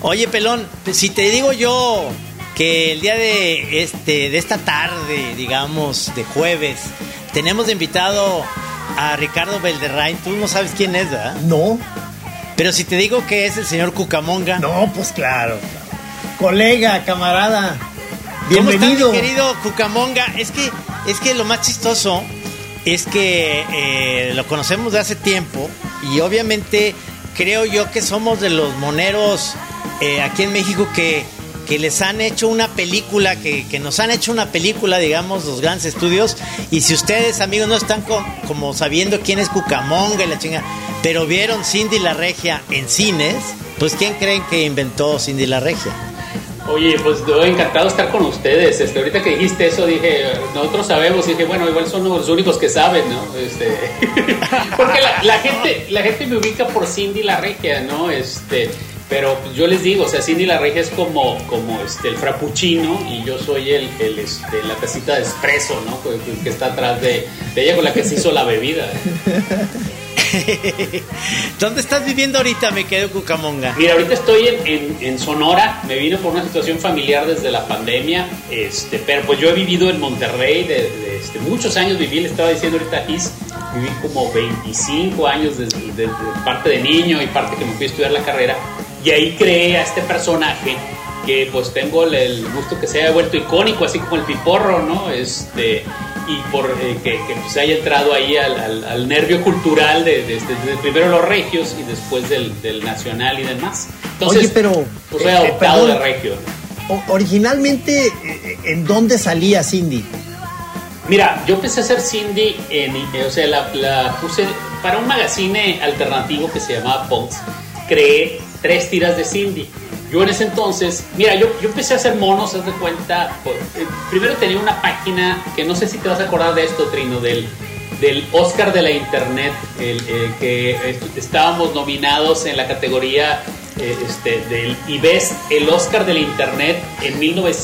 Oye, Pelón, si te digo yo que el día de esta tarde, digamos, de jueves, tenemos de invitado a Ricardo Valderrain, tú no sabes quién es, ¿verdad? No. Pero si te digo que es el señor Cucamonga. No, pues claro. Colega, camarada, bienvenido. ¿Cómo estás, mi querido Cucamonga? Es que lo más chistoso es que lo conocemos de hace tiempo y obviamente creo yo que somos de los moneros aquí en México que les han hecho una película, que nos han hecho una película, digamos, los grandes estudios. Y si ustedes, amigos, no están como sabiendo quién es Cucamonga y la chinga, pero vieron Cindy la Regia en cines, pues ¿quién creen que inventó Cindy la Regia? Oye, pues yo encantado de estar con ustedes. Ahorita que dijiste eso, dije, nosotros sabemos, y dije, bueno, igual son los únicos que saben, ¿no? Porque la gente me ubica por Cindy la Regia, ¿no? Pero yo les digo, o sea, Cindy la Regia es como el frappuccino y yo soy la tacita de espresso, ¿no? Que está atrás de ella, con la que se hizo la bebida. ¿Dónde estás viviendo ahorita, me quedo Cucamonga? Mira, ahorita estoy en Sonora. Me vine por una situación familiar desde la pandemia, pero pues yo he vivido en Monterrey de muchos años. Le estaba diciendo ahorita a Gis, viví como 25 años desde parte de niño y parte que me fui a estudiar la carrera. Y ahí creé a este personaje que pues tengo el gusto que se haya vuelto icónico, así como el Piporro, ¿no? Y por que pues haya entrado ahí al nervio cultural de primero los regios y después del nacional y demás. Entonces, oye, pero pues soy adoptado de regio. Originalmente, ¿en dónde salía Cindy? Mira, yo empecé a hacer Cindy la puse para un magazine alternativo que se llamaba Punks. Creé 3 tiras de Cindy. Yo en ese entonces, mira, yo empecé a hacer monos, haz de cuenta. Primero tenía una página que no sé si te vas a acordar de esto, Trino, del Oscar de la Internet, que estábamos nominados en la categoría del IBEST, el Oscar de la Internet en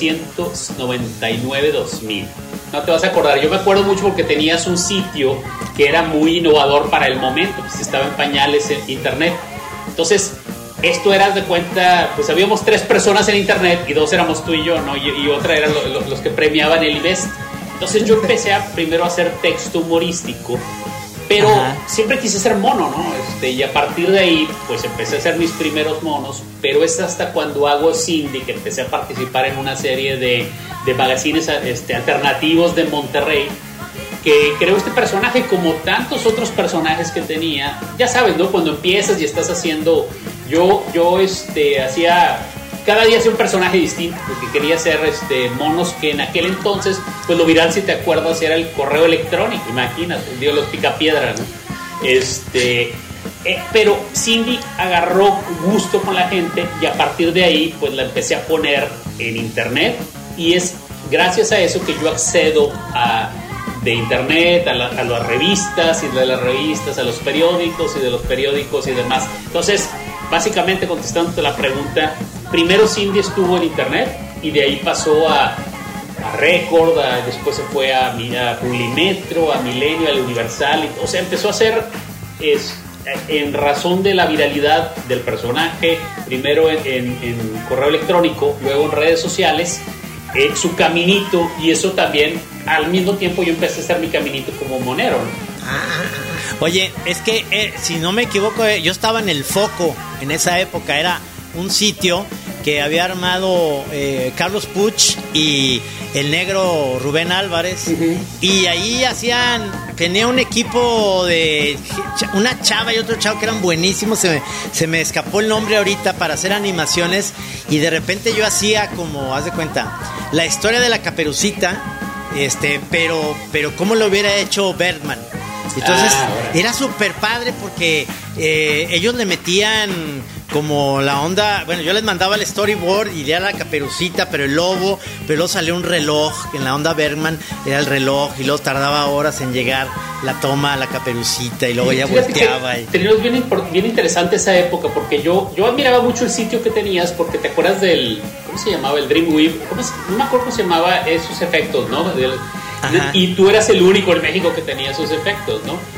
1999-2000. No te vas a acordar, yo me acuerdo mucho porque tenías un sitio que era muy innovador para el momento, pues estaba en pañales en Internet. Entonces, esto era de cuenta, pues habíamos 3 personas en Internet y 2 éramos tú y yo, ¿no? Y otra eran los que premiaban el IBEST. Entonces yo empecé primero a hacer texto humorístico, pero siempre quise ser mono, ¿no? Y a partir de ahí, pues empecé a hacer mis primeros monos, pero es hasta cuando hago Cindy que empecé a participar en una serie de magazines alternativos de Monterrey, que creo este personaje como tantos otros personajes que tenía. Ya sabes, ¿no? Cuando empiezas y estás haciendo... Yo hacía... Cada día hacía un personaje distinto, porque quería hacer monos que en aquel entonces, pues lo viral, si te acuerdas, era el correo electrónico, imagínate, digo, los picapiedras, ¿no? Pero Cindy agarró gusto con la gente y a partir de ahí, pues la empecé a poner en Internet y es gracias a eso que yo accedo de Internet a las revistas y de las revistas a los periódicos y de los periódicos y demás. Entonces, básicamente contestándote la pregunta, primero Cindy estuvo en Internet y de ahí pasó a Record, después se fue a Publimetro, a Milenio, al Universal, o sea, empezó a hacer en razón de la viralidad del personaje, primero en correo electrónico, luego en redes sociales, su caminito, y eso también, al mismo tiempo yo empecé a hacer mi caminito como monero, ¿no? Oye, es que si no me equivoco, yo estaba en El Foco en esa época, era un sitio que había armado Carlos Puch y el negro Rubén Álvarez, y ahí tenía un equipo de una chava y otro chavo que eran buenísimos, se me escapó el nombre ahorita, para hacer animaciones, y de repente yo hacía como, haz de cuenta, la historia de la Caperucita, pero cómo lo hubiera hecho Bergman. Entonces era súper padre porque ellos le metían como la onda, bueno, yo les mandaba el storyboard y era la Caperucita, pero el lobo, pero luego salió un reloj, en la onda Bergman era el reloj, y luego tardaba horas en llegar la toma a la Caperucita y luego ya volteaba. Teníamos bien interesante esa época, porque yo admiraba mucho el sitio que tenías, porque te acuerdas del, ¿cómo se llamaba? El Dreamweaver, no me acuerdo cómo se llamaba esos efectos, ¿no? Y tú eras el único en México que tenía esos efectos, ¿no?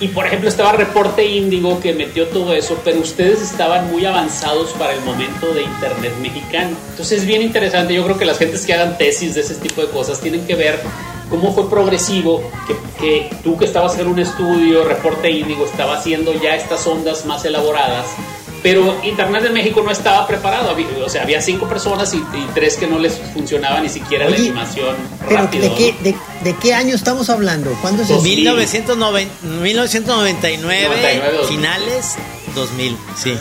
Y por ejemplo estaba Reporte Índigo que metió todo eso, pero ustedes estaban muy avanzados para el momento de internet mexicano. Entonces es bien interesante, yo creo que las gentes que hagan tesis de ese tipo de cosas tienen que ver cómo fue progresivo, que tú que estabas haciendo un estudio, Reporte Índigo estaba haciendo ya estas ondas más elaboradas, pero Internet de México no estaba preparado. O sea, había 5 personas y 3 que no les funcionaba ni siquiera la animación pero rápido. ¿de qué año estamos hablando? ¿Cuándo es eso? 1999, finales 2000, sí.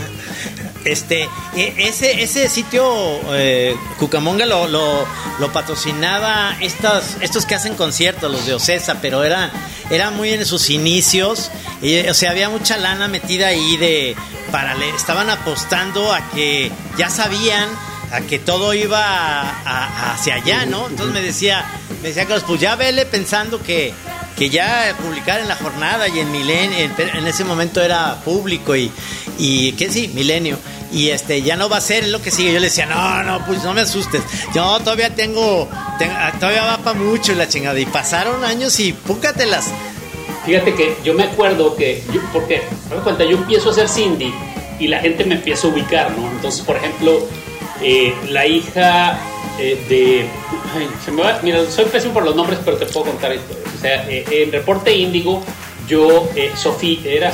Ese sitio Cucamonga lo patrocinaba estos que hacen conciertos, los de Ocesa, pero era muy en sus inicios, o sea, había mucha lana metida ahí estaban apostando a que ya sabían a que todo iba hacia allá, ¿no? Entonces me decía Carlos, pues ya vele pensando que ya publicar en La Jornada y en Milenio, en ese momento era Público y ¿qué sí? Milenio. Y ya no va a ser, es lo que sigue. Yo le decía, no, pues no me asustes. Yo todavía todavía va para mucho la chingada. Y pasaron años y púcatelas. Fíjate que yo me acuerdo porque, me doy cuenta, yo empiezo a hacer Cindy y la gente me empieza a ubicar, ¿no? Entonces, por ejemplo, la hija mira, soy pésimo por los nombres, pero te puedo contar esto. O sea, en Reporte Índigo, Sofi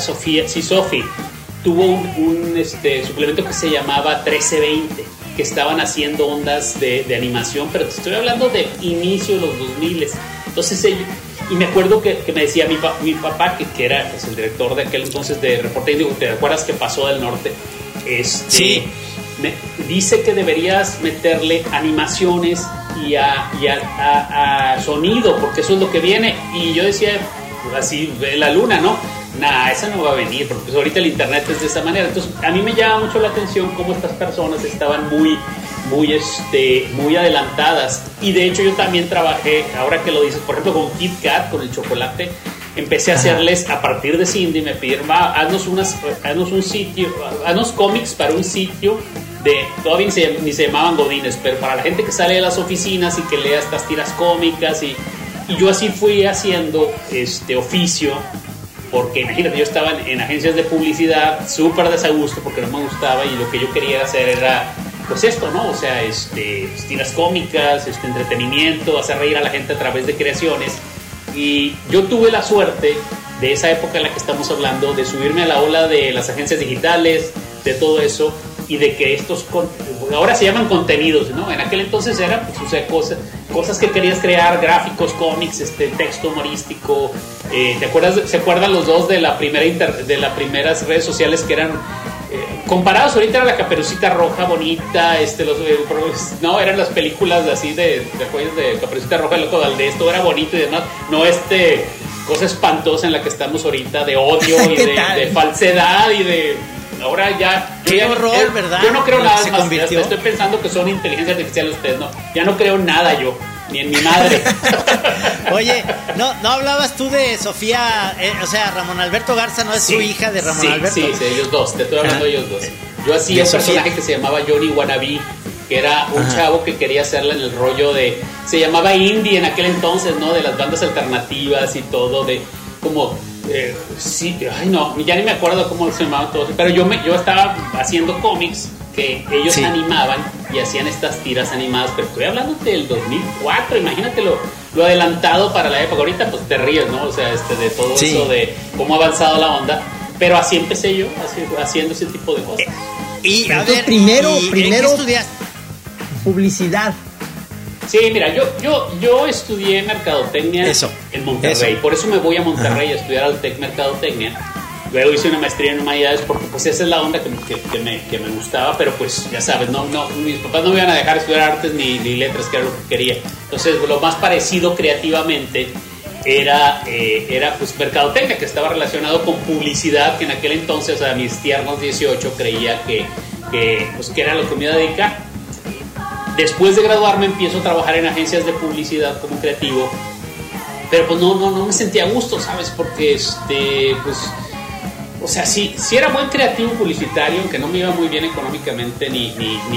tuvo un suplemento que se llamaba 1320, que estaban haciendo ondas de animación, pero te estoy hablando de inicio de los 2000. Entonces y me acuerdo que me decía mi papá, que era pues, el director de aquel entonces de Reporte Índigo, ¿te acuerdas que pasó del norte? Sí. Me dice que deberías meterle animaciones y a sonido, porque eso es lo que viene. Y yo decía, pues así, la luna, ¿no? Nah, esa no va a venir, porque pues ahorita el internet es de esa manera. Entonces, a mí me llama mucho la atención cómo estas personas estaban muy adelantadas. Y de hecho yo también trabajé, ahora que lo dices, por ejemplo con Kit Kat, con el chocolate, empecé a hacerles, a partir de Cindy, me pidieron, haznos un sitio, haznos cómics para un sitio todavía ni se llamaban godines, pero para la gente que sale de las oficinas y que lea estas tiras cómicas, y yo así fui haciendo oficio, porque imagínate, yo estaba en agencias de publicidad súper desagusto porque no me gustaba, y lo que yo quería hacer era pues esto, ¿no? O sea, tiras cómicas, entretenimiento, hacer reír a la gente a través de creaciones. Y yo tuve la suerte de esa época en la que estamos hablando, de subirme a la ola de las agencias digitales, de todo eso, y de que ahora se llaman contenidos, ¿no? En aquel entonces eran, pues, o sea, cosas que querías crear, gráficos, cómics, texto humorístico. ¿Se acuerdan los dos de las primeras redes sociales que eran comparados? Ahorita era la Caperucita Roja bonita, no, eran las películas así de juegos de Caperucita Roja, el Loco Valdés, todo era bonito y demás, no cosa espantosa en la que estamos ahorita, de odio y de falsedad y de... Ahora ya... Qué horror, ¿verdad? Yo no creo nada más. Estoy pensando que son inteligencia artificial ustedes, ¿no? Ya no creo nada yo, ni en mi madre. Oye, ¿no hablabas tú de Sofía? O sea, Ramón Alberto Garza no es su hija de Ramón Alberto. Sí, ellos dos, te estoy hablando de ellos dos. Yo hacía un personaje que se llamaba Johnny Wannabe, que era un chavo que quería hacerla en el rollo se llamaba indie en aquel entonces, ¿no? De las bandas alternativas y todo, de como... sí, ay no, ya ni me acuerdo cómo se llamaban todos, pero yo estaba haciendo cómics que ellos animaban y hacían estas tiras animadas, pero estoy hablando del 2004, imagínate lo adelantado para la época. Ahorita pues te ríes, ¿no? O sea, de todo eso, de cómo ha avanzado la onda, pero así empecé yo, haciendo ese tipo de cosas. Y a ver, primero ¿qué estudiaste? Publicidad. Sí, mira, yo estudié mercadotecnia en Monterrey. Por eso me voy a Monterrey a estudiar al TEC Mercadotecnia. Luego hice una maestría en humanidades porque pues esa es la onda que me gustaba, pero pues ya sabes, no, mis papás no me iban a dejar estudiar artes ni letras, que era lo que quería. Entonces lo más parecido creativamente era pues mercadotecnia, que estaba relacionado con publicidad, que en aquel entonces, a mis tiernos 18, creía que era lo que me iba a dedicar. Después de graduarme empiezo a trabajar en agencias de publicidad como creativo, pero pues no me sentía a gusto, ¿sabes? Porque pues, o sea, sí era buen creativo publicitario, aunque no me iba muy bien económicamente ni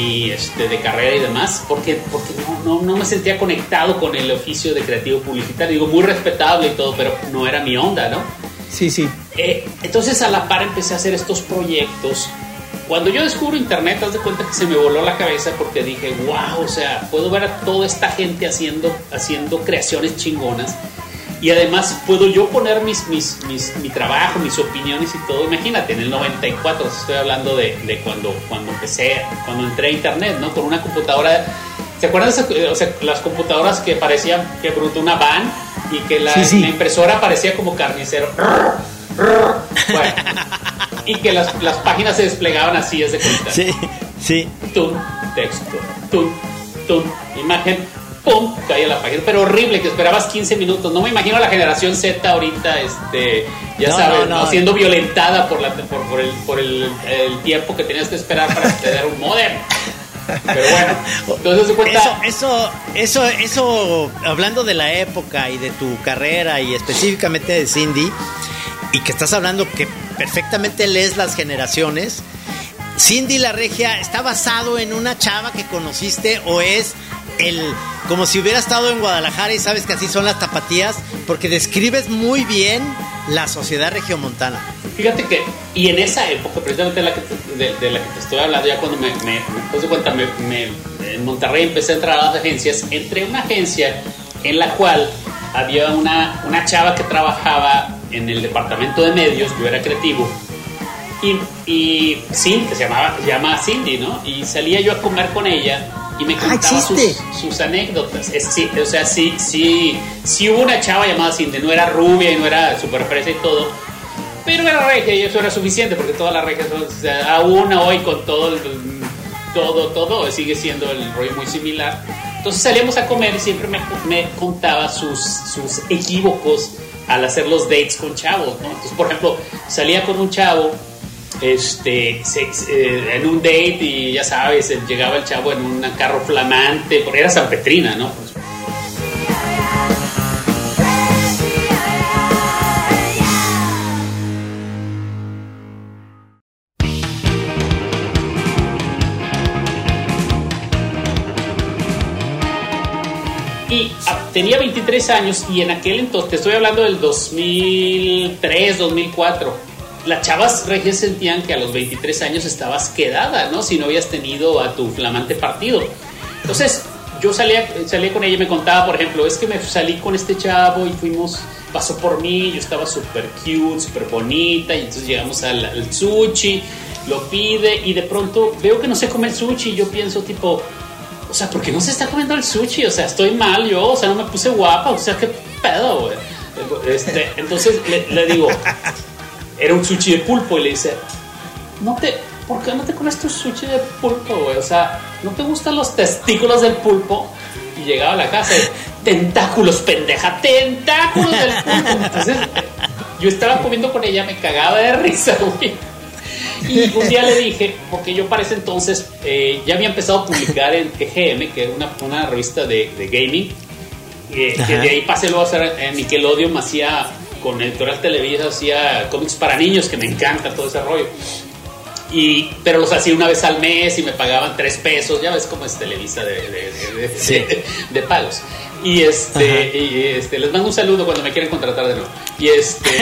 de carrera y demás, porque no me sentía conectado con el oficio de creativo publicitario. Digo, muy respetable y todo, pero no era mi onda, ¿no? Sí. Entonces a la par empecé a hacer estos proyectos. Cuando yo descubro internet, haz de cuenta que se me voló la cabeza porque dije, wow, o sea, puedo ver a toda esta gente haciendo creaciones chingonas. Y además puedo yo poner mi trabajo, mis opiniones y todo. Imagínate, en el 94, estoy hablando de cuando entré a internet, ¿no? Con una computadora. ¿Se acuerdan? O sea, las computadoras que parecían que bruto una van y que la impresora parecía como carnicero. Bueno, y que las páginas se desplegaban así, es de cuenta. Sí. Tum, texto, tum, imagen, pum, caía la página. Pero horrible, que esperabas 15 minutos. No me imagino a la generación Z ahorita, no, siendo violentada por el tiempo que tenías que esperar para acceder a un modem. Pero bueno, entonces se cuenta. Eso, hablando de la época y de tu carrera y específicamente de Cindy, y que estás hablando que perfectamente lees las generaciones. Cindy la Regia está basado en una chava que conociste, o es como si hubiera estado en Guadalajara y sabes que así son las tapatías, porque describes muy bien la sociedad regiomontana. Fíjate que, y en esa época, precisamente de la que te estoy hablando, ya cuando me puse cuenta, en Monterrey empecé a entrar a las agencias. Entré a una agencia en la cual había una chava que trabajaba en el departamento de medios, yo era creativo, y Cindy, que se llama Cindy, ¿no? Y salía yo a comer con ella y me contaba sus anécdotas. O sea, sí hubo una chava llamada Cindy, no era rubia y no era súper fresa y todo, pero era regia y eso era suficiente, porque todas las regias son, o sea, aún hoy con todo sigue siendo el rollo muy similar. Entonces salíamos a comer y siempre me contaba sus equívocos al hacer los dates con chavos, ¿no? Entonces, por ejemplo, salía con un chavo en un date y ya sabes, llegaba el chavo en un carro flamante, porque era San Petrina, ¿no? Y tenía 23 años y en aquel entonces, te estoy hablando del 2003, 2004, las chavas regias sentían que a los 23 años estabas quedada, ¿no? Si no habías tenido a tu flamante partido. Entonces, yo salía con ella y me contaba, por ejemplo, es que me salí con este chavo y pasó por mí, yo estaba súper cute, súper bonita, y entonces llegamos al sushi, lo pide y de pronto veo que no se come el sushi y yo pienso tipo, o sea, ¿por qué no se está comiendo el sushi? O sea, estoy mal yo, o sea, no me puse guapa, o sea, ¿qué pedo, güey? Entonces le digo, era un sushi de pulpo, y le dice, ¿por qué no te comes tu sushi de pulpo, güey? O sea, ¿no te gustan los testículos del pulpo? Y llegaba a la casa y, tentáculos, pendeja, tentáculos del pulpo. Entonces, yo estaba comiendo con ella, me cagaba de risa, güey. Y un día le dije, porque yo para ese entonces ya había empezado a publicar en EGM, que es una revista de gaming, que de ahí pasé luego a hacer en Nickelodeon, con Editorial Televisa, hacía cómics para niños, que me encanta todo ese rollo. Pero los hacía una vez al mes y me pagaban $3, ya ves cómo es Televisa de pagos. Y les mando un saludo cuando me quieran contratar de nuevo. Y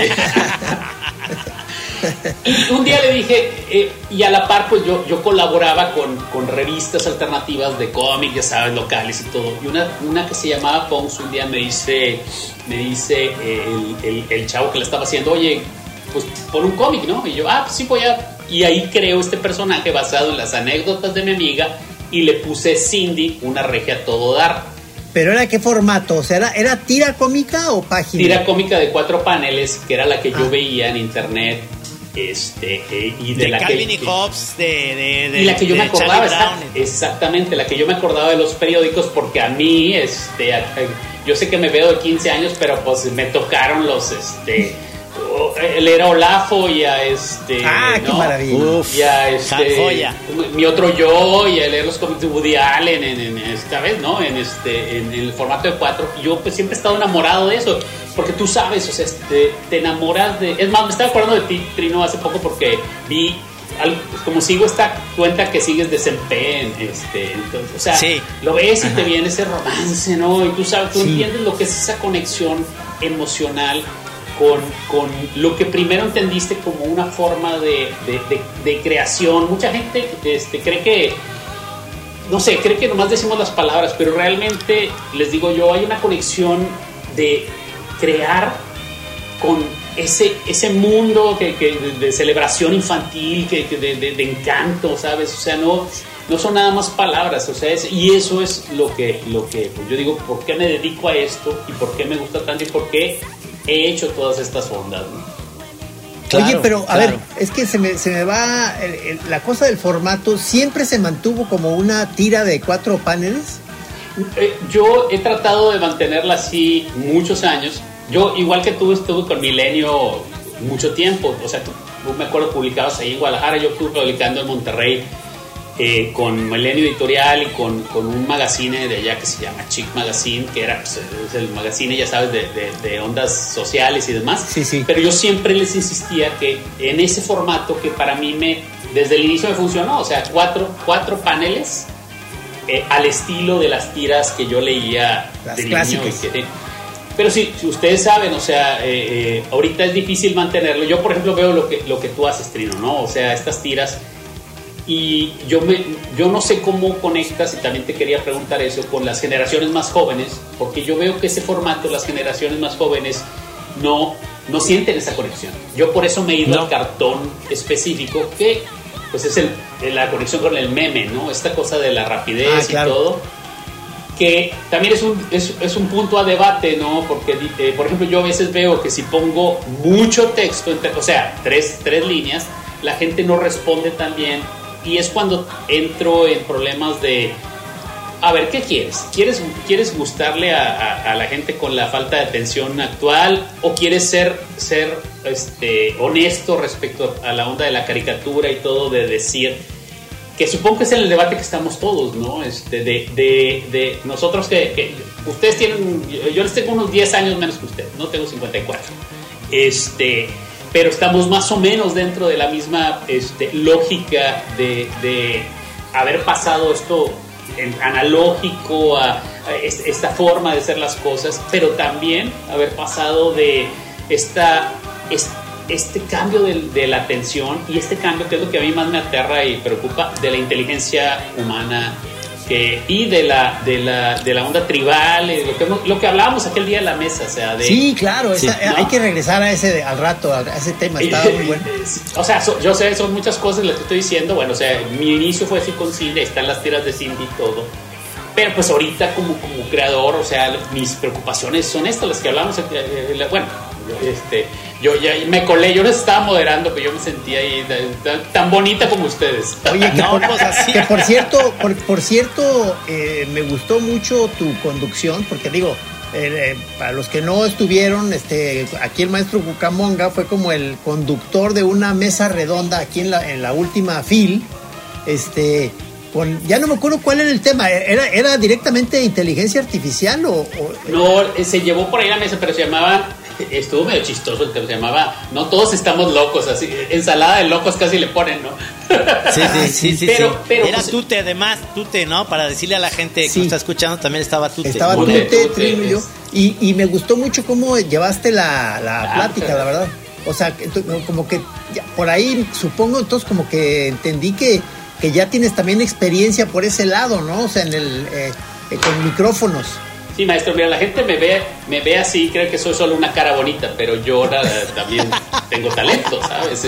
un día le dije, y a la par pues yo colaboraba con revistas alternativas de cómics, ya sabes, locales y todo. Y una que se llamaba Punks un día me dice el chavo que la estaba haciendo, oye, pues pon un cómic, ¿no? Y yo, pues sí voy a... Y ahí creo este personaje basado en las anécdotas de mi amiga y le puse Cindy, una regia a todo dar. ¿Pero era qué formato? O sea, ¿era tira cómica o página? Tira cómica de 4 paneles, que era la que yo veía en internet. Y de la Calvin que, y Hobbes, y la que yo me acordaba, exactamente, la que yo me acordaba de los periódicos, porque a mí, yo sé que me veo de 15 años, pero pues me tocaron los, él era Olafo y a ¿no? Qué maravilla. Uf, y a joya. mi otro yo, y a leer los cómics de Woody Allen en esta vez, ¿no? En el formato de 4. Yo pues siempre he estado enamorado de eso, porque tú sabes, o sea, te enamoras de... Es más, me estaba acordando de ti, Trino, hace poco, porque vi como sigo esta cuenta que sigues de Sempe, entonces, o sea, sí. Lo ves y te viene ese romance, ¿no? Y tú sabes, tú entiendes lo que es esa conexión emocional con lo que primero entendiste como una forma de creación. Mucha gente cree que, no sé, cree que nomás decimos las palabras, pero realmente, les digo yo, hay una conexión de crear con ese mundo de celebración infantil, de encanto, ¿sabes? O sea, no son nada más palabras, o sea, y eso es lo que pues yo digo, ¿por qué me dedico a esto? ¿Y por qué me gusta tanto? ¿Y por qué he hecho todas estas ondas, ¿no? Claro, oye, pero a ver, es que se me va la cosa del formato. ¿Siempre se mantuvo como una tira de 4 paneles? Yo he tratado de mantenerla así muchos años. Yo, igual que tú, estuve con Milenio mucho tiempo. O sea, tú me acuerdo publicados ahí en Guadalajara. Yo estuve publicando en Monterrey con Milenio Editorial y con un magazine de allá que se llama Chic Magazine, que era pues, es el magazine, ya sabes, de ondas sociales y demás. Sí, sí. Pero yo siempre les insistía que en ese formato que para mí desde el inicio me funcionó. O sea, cuatro paneles al estilo de las tiras que yo leía las de clásicas. niño. Pero sí, si ustedes saben, o sea, ahorita es difícil mantenerlo. Yo, por ejemplo, veo lo que tú haces, Trino, ¿no? O sea, estas tiras. Y yo no sé cómo conectas, y también te quería preguntar eso, con las generaciones más jóvenes, porque yo veo que ese formato, las generaciones más jóvenes no sienten esa conexión. Yo por eso me he ido al cartón específico, que pues es la conexión con el meme, ¿no? Esta cosa de la rapidez claro. Y todo, que también es un punto a debate, ¿no? Porque, por ejemplo, yo a veces veo que si pongo mucho texto, o sea, tres líneas, la gente no responde tan bien, y es cuando entro en problemas de, a ver, ¿qué quieres? ¿Quieres gustarle a la gente con la falta de atención actual, o quieres ser honesto respecto a la onda de la caricatura y todo, de decir, que supongo que es en el debate que estamos todos, ¿no? De nosotros que ustedes tienen, yo les tengo unos 10 años menos que ustedes, no tengo 54. Pero estamos más o menos dentro de la misma lógica de haber pasado esto en analógico a esta forma de hacer las cosas, pero también haber pasado de este cambio de la atención, y este cambio que es lo que a mí más me aterra y preocupa, de la inteligencia humana y de la onda tribal, lo que hablábamos aquel día en la mesa, o sea, sí, claro, ¿no? Hay que regresar al rato a ese tema, estaba muy bueno. O sea, yo sé, son muchas cosas las que estoy diciendo. Bueno, o sea, mi inicio fue así con Cindy, están las tiras de Cindy y todo, pero pues ahorita como creador, o sea, mis preocupaciones son estas, las que hablamos, bueno, yo ya me colé, yo les estaba moderando, pero yo me sentía ahí tan bonita como ustedes. Oye, que por cierto, me gustó mucho tu conducción, porque digo, para los que no estuvieron, aquí el maestro Cucamonga fue como el conductor de una mesa redonda aquí en la última fil, ya no me acuerdo cuál era el tema. ¿Era directamente inteligencia artificial o...? No, se llevó por ahí la mesa, pero se llamaba... Estuvo medio chistoso el tema, se llamaba No todos estamos locos, así, ensalada de locos casi le ponen, ¿no? Sí. Pero era pues, Tute, ¿no? Para decirle a la gente que está escuchando, también estaba Tute. Estaba Tute, Trino y yo. Y me gustó mucho cómo llevaste la plática, la verdad. O sea, como que por ahí, supongo, entonces como que entendí que ya tienes también experiencia por ese lado, ¿no? O sea, con micrófonos. Sí, maestro, mira, la gente me ve así, cree que soy solo una cara bonita, pero yo también tengo talento, ¿sabes?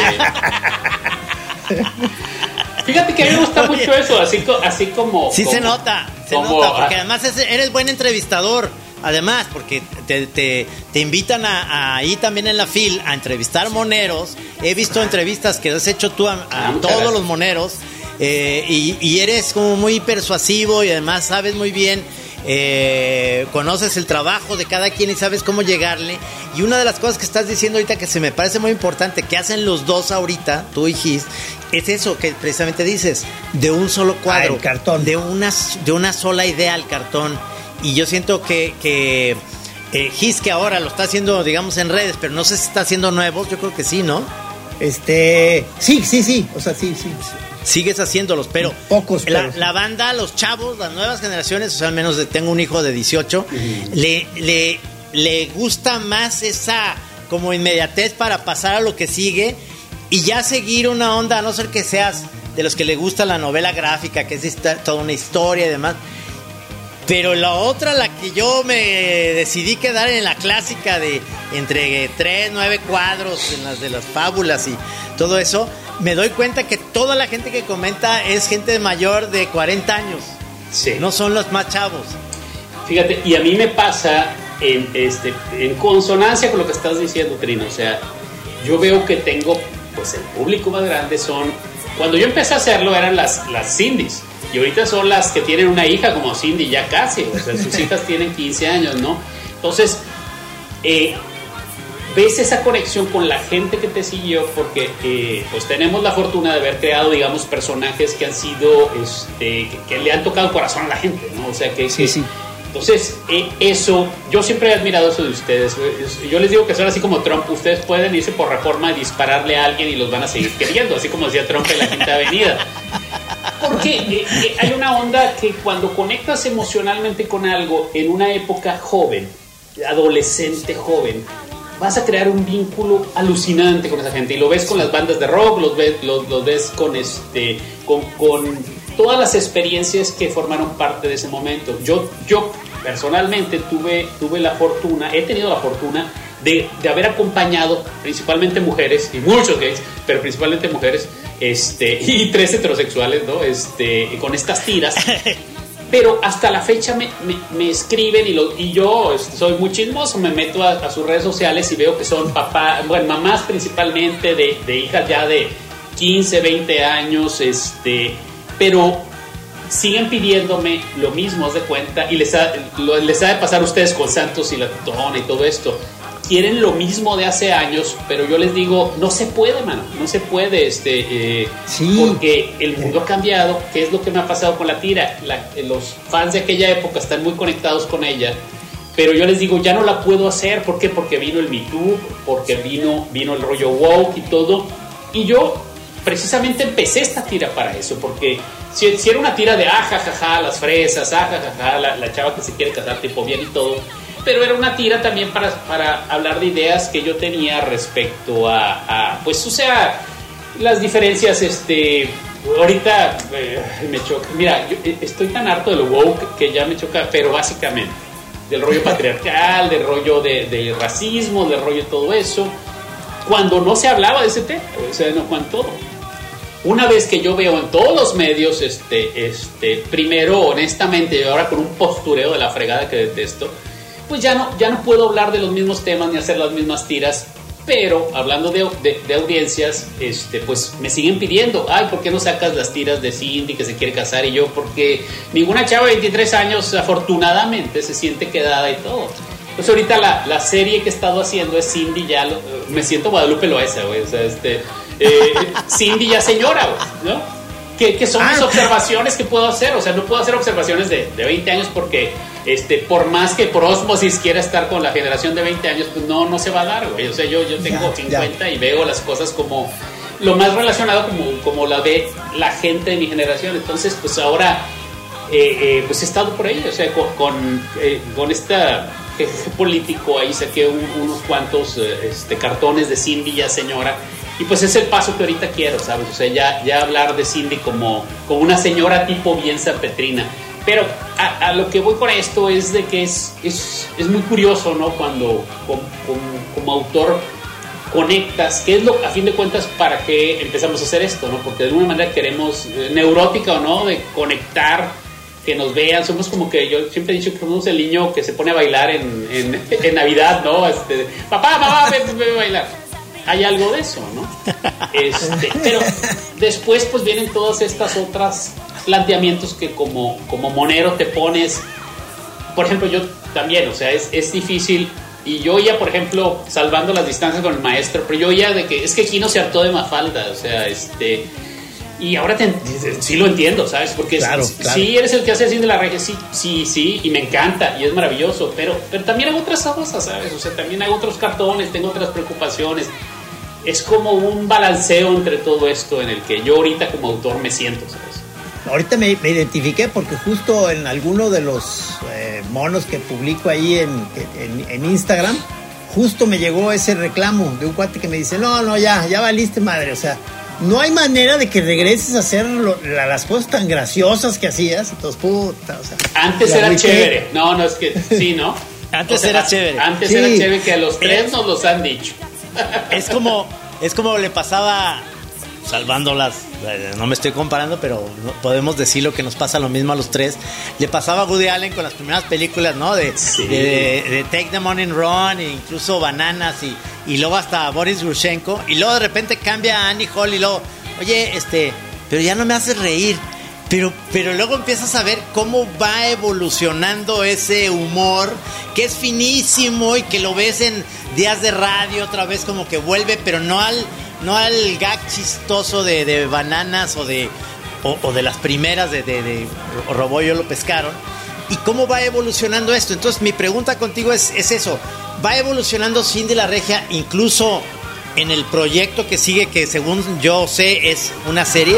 Fíjate que a mí me gusta mucho eso, así como... Sí, se nota, porque además eres buen entrevistador, además, porque te invitan ahí también en la FIL a entrevistar moneros. He visto entrevistas que has hecho tú a todos los moneros, y eres como muy persuasivo, y además sabes muy bien... conoces el trabajo de cada quien y sabes cómo llegarle. Y una de las cosas que estás diciendo ahorita que se me parece muy importante, que hacen los dos ahorita, tú y Gis, es eso que precisamente dices, de un solo cuadro, el cartón, de una sola idea al cartón. Y yo siento que Gis, que ahora lo está haciendo, digamos, en redes, pero no sé si está haciendo nuevos, yo creo que sí, ¿no? Sí, o sea, sí. Sigues haciéndolos, pero pocos. La banda, los chavos, las nuevas generaciones, o sea, al menos tengo un hijo de 18, le gusta más esa como inmediatez para pasar a lo que sigue y ya seguir una onda, a no ser que seas de los que le gusta la novela gráfica, que es toda una historia y demás. Pero la otra, la que yo me decidí quedar en la clásica de entre 3, 9 cuadros, en las de las fábulas y todo eso, me doy cuenta que toda la gente que comenta es gente mayor de 40 años. Sí. No son los más chavos. Fíjate, y a mí me pasa en consonancia con lo que estás diciendo, Trino. O sea, yo veo que tengo, pues el público más grande son... Cuando yo empecé a hacerlo eran las Cindys. Y ahorita son las que tienen una hija como Cindy ya casi. O sea, sus hijas tienen 15 años, ¿no? Entonces, ves esa conexión con la gente que te siguió porque pues tenemos la fortuna de haber creado, digamos, personajes que han sido, que le han tocado el corazón a la gente, ¿no? O sea, sí. Entonces, eso, yo siempre he admirado eso de ustedes. Yo les digo que son así como Trump. Ustedes pueden irse por Reforma y dispararle a alguien y los van a seguir queriendo, así como decía Trump en la Quinta Avenida. Porque hay una onda que cuando conectas emocionalmente con algo en una época joven, adolescente joven, vas a crear un vínculo alucinante con esa gente. Y lo ves con las bandas de rock, los ves con todas las experiencias que formaron parte de ese momento. Yo personalmente he tenido la fortuna de haber acompañado principalmente mujeres y muchos gays, pero principalmente mujeres y 3 heterosexuales, ¿no? Con estas tiras. Pero hasta la fecha me escriben y yo soy muy chismoso, me meto a sus redes sociales y veo que son mamás principalmente de hijas ya de 15, 20 años, pero siguen pidiéndome lo mismo, haz de cuenta, y les ha de pasar a ustedes con Santos y la Totona y todo esto. Quieren lo mismo de hace años, pero yo les digo, no se puede, mano, no se puede, sí. Porque el mundo ha cambiado. ¿Qué es lo que me ha pasado con la tira? Los fans de aquella época están muy conectados con ella, pero yo les digo, ya no la puedo hacer. ¿Por qué? Porque vino el Me Too, porque vino el rollo woke y todo, y yo precisamente empecé esta tira para eso, porque si era una tira de jajaja, las fresas, jajaja, la chava que se quiere casar tipo bien y todo, pero era una tira también para hablar de ideas que yo tenía respecto a pues, o sea, las diferencias, ahorita me choca, mira, yo estoy tan harto de lo woke que ya me choca, pero básicamente, del rollo patriarcal, del rollo de racismo, del rollo de todo eso, cuando no se hablaba de ese tema, o sea, no, cuando todo. Una vez que yo veo en todos los medios, primero, honestamente, y ahora con un postureo de la fregada que detesto, pues ya no puedo hablar de los mismos temas ni hacer las mismas tiras, pero hablando de audiencias, pues me siguen pidiendo, ay, ¿por qué no sacas las tiras de Cindy que se quiere casar? Y yo, porque ninguna chava de 23 años afortunadamente se siente quedada y todo. Pues ahorita la serie que he estado haciendo es Cindy ya, me siento Guadalupe Loaiza, güey, o sea, Cindy ya señora, güey, ¿no? Que son mis observaciones que puedo hacer, o sea, no puedo hacer observaciones de 20 años porque, por más que por ósmosis quiera estar con la generación de 20 años, pues no se va a dar, güey, o sea, yo tengo 50 y veo las cosas como lo más relacionado como la ve la gente de mi generación, entonces, pues ahora, pues he estado por ahí, o sea, con esta político ahí saqué unos cuantos cartones de Cindy ya señora. Y pues es el paso que ahorita quiero, ¿sabes? O sea, ya hablar de Cindy como una señora tipo bien sanpetrina. Pero a lo que voy con esto es de que es muy curioso, ¿no? Cuando como autor conectas, ¿qué es lo, a fin de cuentas, para qué empezamos a hacer esto, ¿no? Porque de alguna manera queremos, neurótica o no, de conectar, que nos vean. Somos como que, yo siempre he dicho que somos el niño que se pone a bailar en Navidad, ¿no? Papá, ven a bailar. Hay algo de eso, ¿no? Pero después pues vienen todas estas otras planteamientos que como monero te pones. Por ejemplo, yo también, o sea, es difícil. Y yo ya, por ejemplo, salvando las distancias con el maestro, pero yo ya de que es que aquí no se hartó de Mafalda, o sea, y ahora sí lo entiendo, ¿sabes? Porque claro. Sí eres el que hace así de la regia, sí, y me encanta, y es maravilloso, pero también hay otras cosas, ¿sabes? O sea, también hay otros cartones, tengo otras preocupaciones. Es como un balanceo entre todo esto en el que yo ahorita como autor me siento, ¿sabes? Ahorita me identifiqué porque justo en alguno de los monos que publico ahí en Instagram, justo me llegó ese reclamo de un cuate que me dice, no, ya valiste madre, o sea, no hay manera de que regreses a hacer las cosas tan graciosas que hacías. Entonces, puta, o sea, antes era chévere. No, es que sí, ¿no? Antes era chévere. Antes era chévere, que a los tres nos los han dicho. Es como le pasaba, salvándolas, no me estoy comparando, pero podemos decir lo que nos pasa lo mismo a los tres. Le pasaba a Woody Allen con las primeras películas, ¿no? De Take the Money and Run, e incluso Bananas, y luego hasta Boris Grushenko, y luego de repente cambia a Annie Hall, y luego, oye, pero ya no me haces reír. Pero luego empiezas a ver cómo va evolucionando ese humor, que es finísimo y que lo ves en días de radio, otra vez como que vuelve, pero no al gag chistoso de Bananas o de las primeras de Robó, yo lo pescaron. Y cómo va evolucionando esto. Entonces mi pregunta contigo es eso. ¿Va evolucionando Cindy la Regia incluso en el proyecto que sigue, que según yo sé es una serie?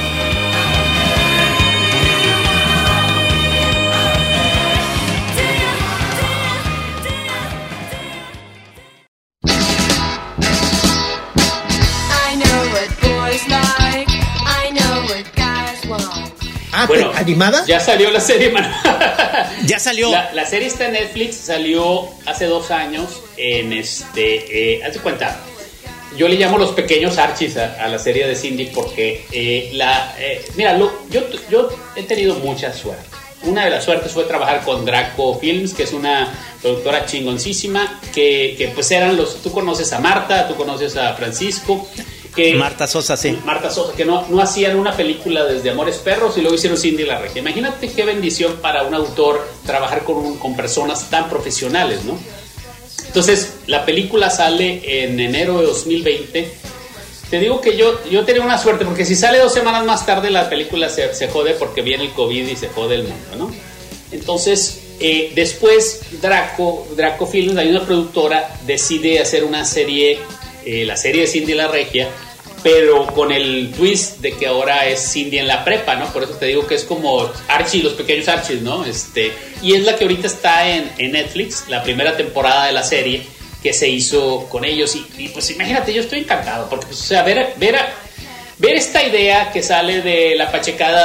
Bueno, ¿animada? Ya salió la serie, man. Ya salió. La serie está en Netflix, salió hace 2 años en haz de cuenta, yo le llamo los pequeños Archies a la serie de Cindy porque mira, yo he tenido mucha suerte. Una de las suertes fue trabajar con Draco Films, que es una productora chingoncísima, que pues eran tú conoces a Marta, tú conoces a Francisco, Marta Sosa, sí. Marta Sosa, que no hacían una película desde Amores Perros y luego hicieron Cindy la Regia. Imagínate qué bendición para un autor trabajar con personas tan profesionales, ¿no? Entonces, la película sale en enero de 2020. Te digo que yo tenía una suerte, porque si sale 2 semanas más tarde, la película se jode porque viene el COVID y se jode el mundo, ¿no? Entonces, después Draco Films, la misma productora, decide hacer una serie, la serie de Cindy la Regia, pero con el twist de que ahora es Cindy en la prepa, ¿no? Por eso te digo que es como Archie, los pequeños Archies, ¿no? Y es la que ahorita está en Netflix, la primera temporada de la serie que se hizo con ellos. Y pues imagínate, yo estoy encantado, porque pues, o sea, ver esta idea que sale de la pachecada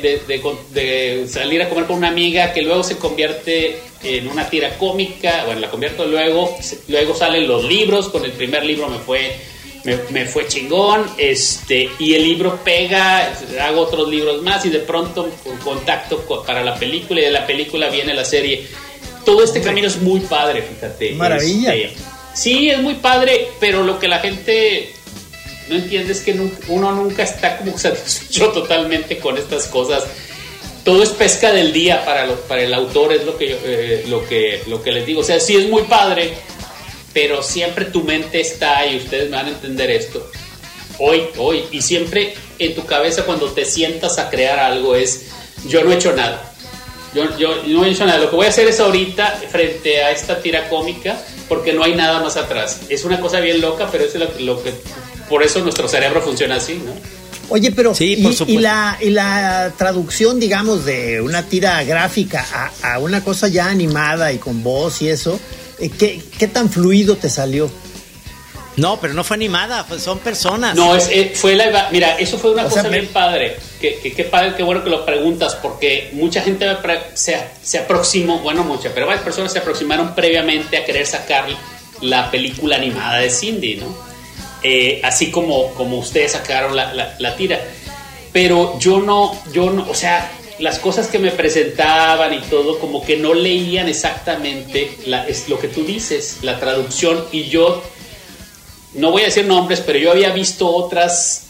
de salir a comer con una amiga, que luego se convierte en una tira cómica, bueno, la convierto luego salen los libros. Con el primer libro me fue chingón, y el libro pega, hago otros libros más y de pronto contacto para la película, y de la película viene la serie. Todo este camino es muy padre, fíjate. Maravilla. Sí, es muy padre, pero lo que la gente no entiende es que uno nunca está como satisfecho totalmente con estas cosas. Todo es pesca del día para el autor, es lo que les digo. O sea, sí es muy padre, pero siempre tu mente está, y ustedes me van a entender esto, hoy, y siempre en tu cabeza cuando te sientas a crear algo es, yo no he hecho nada. Yo no he hecho nada. Lo que voy a hacer es ahorita, frente a esta tira cómica, porque no hay nada más atrás. Es una cosa bien loca, pero eso es lo que por eso nuestro cerebro funciona así, ¿no? Oye, pero sí, por supuesto. Y la traducción, digamos, de una tira gráfica a una cosa ya animada y con voz y eso, ¿qué tan fluido te salió? No, pero no fue animada, son personas. No, mira, eso fue una cosa bien padre. Qué padre, qué bueno que lo preguntas, porque mucha gente se aproximó, pero varias personas se aproximaron previamente a querer sacar la película animada de Cindy, ¿no? Así como ustedes sacaron la tira. Pero yo no, o sea, las cosas que me presentaban y todo, como que no leían exactamente es lo que tú dices, la traducción, y yo no voy a decir nombres, pero yo había visto otras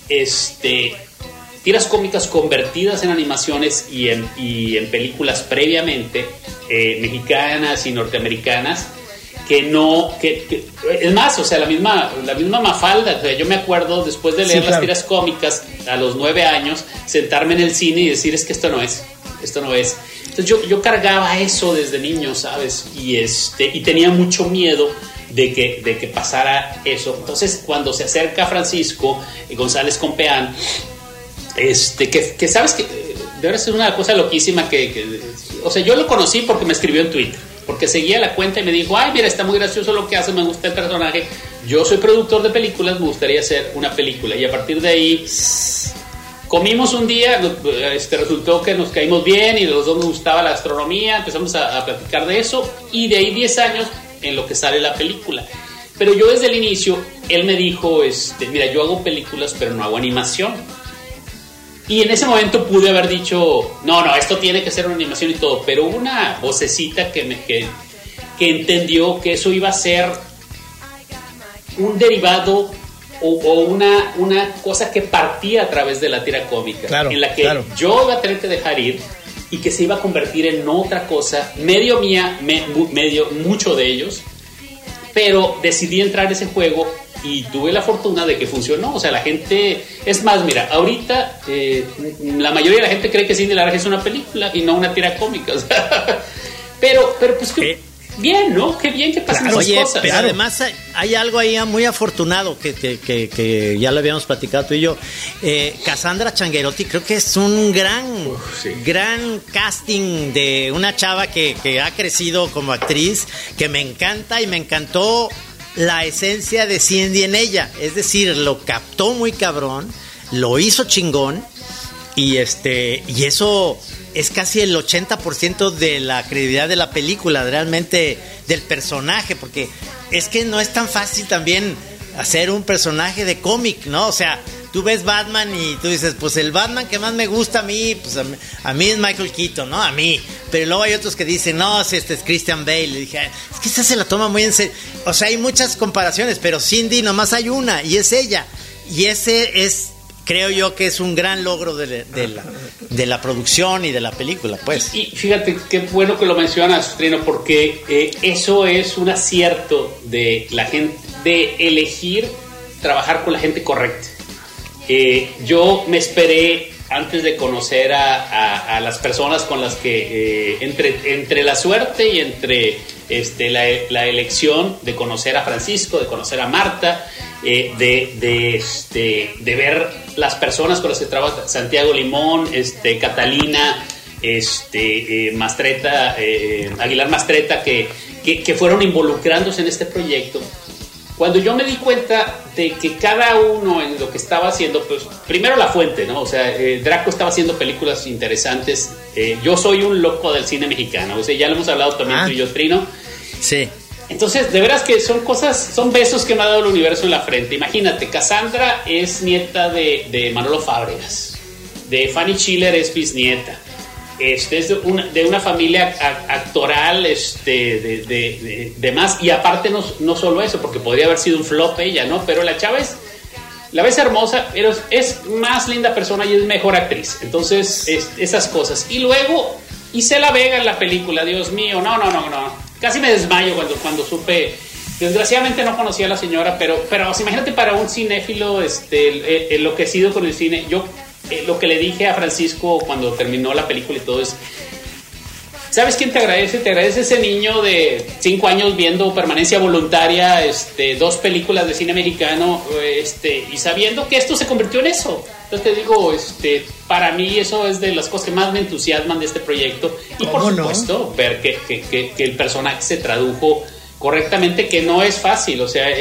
tiras cómicas convertidas en animaciones y en películas previamente, mexicanas y norteamericanas, que es más, o sea, la misma Mafalda. O sea, yo me acuerdo, después de leer las tiras cómicas a los 9 años, sentarme en el cine y decir, es que esto no es. Entonces yo cargaba eso desde niño, ¿sabes? Y tenía mucho miedo de que pasara eso. Entonces, cuando se acerca Francisco González Compeán, que sabes que de verdad es una cosa loquísima, o sea, yo lo conocí porque me escribió en Twitter. porque seguía la cuenta y me dijo, ay, mira, está muy gracioso lo que hace, me gusta el personaje, yo soy productor de películas, me gustaría hacer una película. Y a partir de ahí comimos un día, resultó que nos caímos bien y los dos nos gustaba la astronomía, empezamos a platicar de eso, y de ahí 10 años en lo que sale la película. Pero yo desde el inicio, él me dijo, mira, yo hago películas pero no hago animación. Y en ese momento pude haber dicho, no, esto tiene que ser una animación y todo, pero una vocecita que entendió que eso iba a ser un derivado o una cosa que partía a través de la tira cómica, claro, en la que yo iba a tener que dejar ir y que se iba a convertir en otra cosa, medio mía, mucho de ellos, pero decidí entrar en ese juego y tuve la fortuna de que funcionó. O sea, la gente, es más, mira, ahorita la mayoría de la gente cree que Cindy la Regia es una película y no una tira cómica, o sea, pero pues que bien, ¿no? Qué bien que pasen esas cosas. Pero además hay algo ahí muy afortunado que ya lo habíamos platicado tú y yo. Cassandra Changuerotti creo que es un gran casting de una chava que ha crecido como actriz, que me encanta y me encantó la esencia de Cindy en ella. Es decir, lo captó muy cabrón, lo hizo chingón y eso es casi el 80% de la credibilidad de la película, realmente del personaje, porque es que no es tan fácil también hacer un personaje de cómic, ¿no? O sea, tú ves Batman y tú dices, pues el Batman que más me gusta a mí, pues a mí es Michael Keaton, ¿no? A mí. Pero luego hay otros que dicen, no, si este es Christian Bale. Y dije, es que esa se la toma muy en serio. O sea, hay muchas comparaciones, pero Cindy nomás hay una, y es ella. Y ese es, creo yo, que es un gran logro de la producción y de la película, pues. Y fíjate, qué bueno que lo mencionas, Trino, porque eso es un acierto de la gente, de elegir trabajar con la gente correcta. Yo me esperé, antes de conocer a las personas con las que, entre la suerte y entre la elección de conocer a Francisco, de conocer a Marta, de ver las personas con las que trabaja, Santiago Limón, Catalina, Mastreta, Aguilar Mastreta, que fueron involucrándose en este proyecto. Cuando yo me di cuenta de que cada uno en lo que estaba haciendo, pues primero la fuente, ¿no? O sea, Draco estaba haciendo películas interesantes. Yo soy un loco del cine mexicano, o sea, ya lo hemos hablado también tú y yo, Trino. Sí. Entonces, de veras que son cosas, son besos que me ha dado el universo en la frente. Imagínate, Cassandra es nieta de Manolo Fábregas, de Fanny Schiller es bisnieta. Es de una familia actoral de más, y aparte no solo eso, porque podría haber sido un flop ella, ¿no? Pero la chava la ves hermosa, pero es más linda persona y es mejor actriz. Entonces, esas cosas. Y luego, Isela Vega en la película, Dios mío, no. Casi me desmayo cuando supe. Desgraciadamente no conocía a la señora, pero imagínate, para un cinéfilo enloquecido con el cine. Yo lo que le dije a Francisco cuando terminó la película y todo es, ¿sabes quién te agradece? Te agradece ese niño de 5 años viendo Permanencia Voluntaria, 2 películas de cine mexicano, y sabiendo que esto se convirtió en eso. Entonces te digo, para mí eso es de las cosas que más me entusiasman de este proyecto. Y por supuesto, ver que el personaje se tradujo correctamente, que no es fácil. O sea,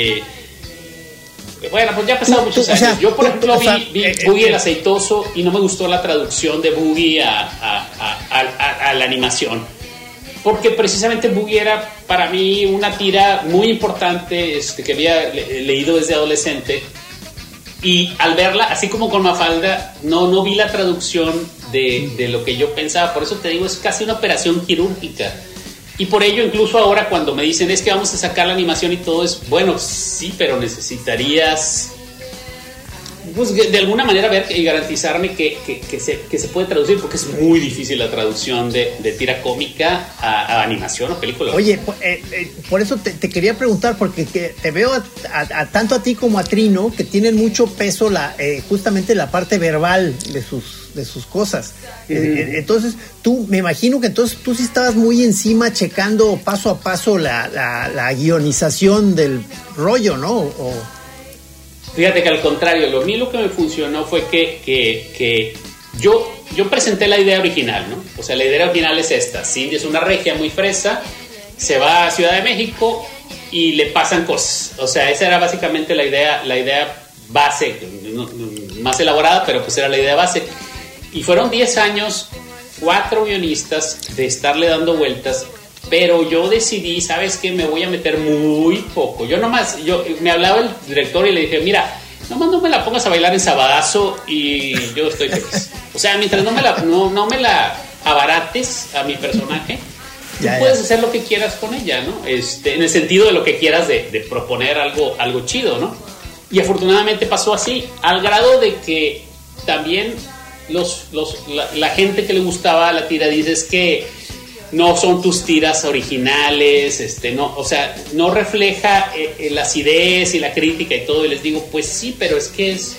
bueno, pues ya ha pasado muchos años. Yo, por ejemplo, vi Boogie el Aceitoso y no me gustó la traducción de Boogie a la animación. Porque precisamente Boogie era para mí una tira muy importante que había leído desde adolescente. Y al verla, así como con Mafalda, no vi la traducción de lo que yo pensaba. Por eso te digo, es casi una operación quirúrgica. Y por ello, incluso ahora cuando me dicen es que vamos a sacar la animación y todo, es bueno, sí, pero necesitarías, pues, de alguna manera ver y garantizarme que se puede traducir, porque es muy difícil la traducción de tira cómica a animación o película. Oye, por eso te quería preguntar, porque te veo tanto a ti como a Trino, que tienen mucho peso justamente la parte verbal de sus cosas. Entonces, me imagino que entonces tú sí estabas muy encima checando paso a paso la guionización del rollo, ¿no? Fíjate que al contrario, lo que me funcionó fue que yo yo presenté la idea original, ¿no? O sea, la idea original es esta. Cindy es una regia muy fresa, se va a Ciudad de México y le pasan cosas. O sea, esa era básicamente la idea base, más elaborada, pero pues era la idea base. Y fueron 10 años, 4 guionistas de estarle dando vueltas, pero yo decidí, ¿sabes qué? Me voy a meter muy poco. Me hablaba el director y le dije, mira, nomás no me la pongas a bailar en Sabadazo y yo estoy feliz. O sea, mientras no me la abarates a mi personaje, tú puedes hacer lo que quieras con ella, ¿no? En el sentido de lo que quieras de proponer algo chido, ¿no? Y afortunadamente pasó así, al grado de que también la gente que le gustaba la tira dice es que no son tus tiras originales, no, o sea, no refleja la acidez y la crítica y todo. Y les digo, pues sí, pero es que es